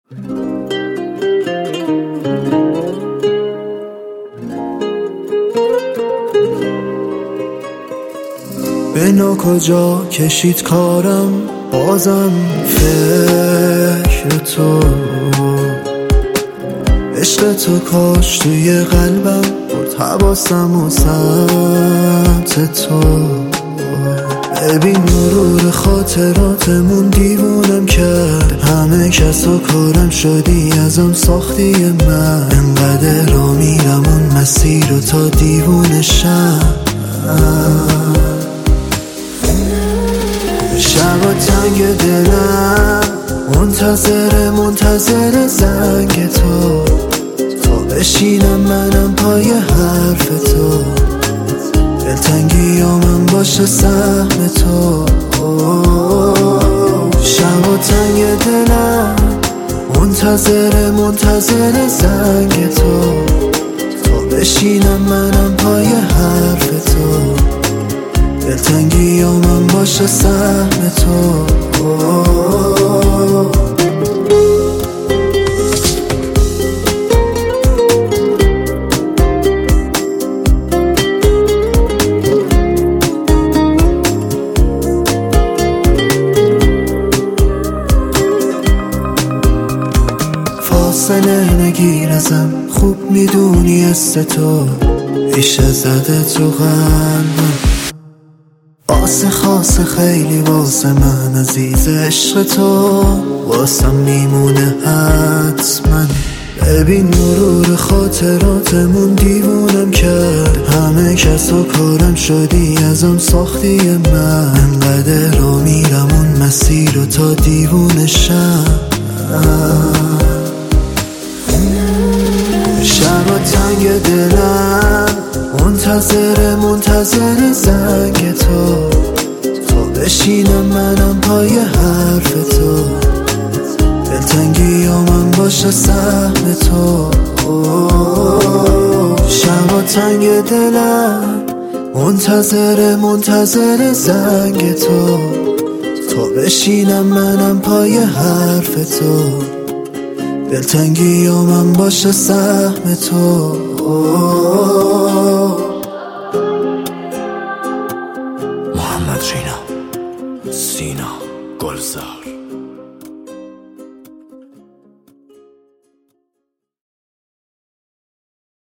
به کجا کشید کارم، بازم فکر تو، عشق تو کاش توی قلبم برد حواسم و سمت تو. ببین مرور خاطراتمون دیوونم کرد، همه کس و کارم شدی ازم ساختی من. انقدر را میرم اون مسیر رو تا دیوونشم. شبا تنگ دلم منتظر زنگ تو، تا بشینم منم پای حرف تو. دلتنگی من باشه سهم تو. شبا تنگ دلم منتظر زنگ تو، تا بشینم منم پای حرف تو. دلتنگی من باشه سهم تو. فاصله نگیر ازم، خوب میدونی است تو ریشه زده تو قلبم. خاصه خیلی واسه من عزیز، عشق تو واسم میمونه حتما. ببین مرور خاطراتمون دیوونم کرد، همه کس و کارم شدی ازم ساختی من. انقدر را میرم اون مسیر رو تا دیوونشم. شبا تنگ دلم منتظر زنگ تو، تا بشینم منم پای حرف تو. دلتنگی من باشه سهم تو. شبا تنگ دلم منتظر زنگ تو، تا بشینم منم پای حرف تو. دلتنگی من باشه سهم تو.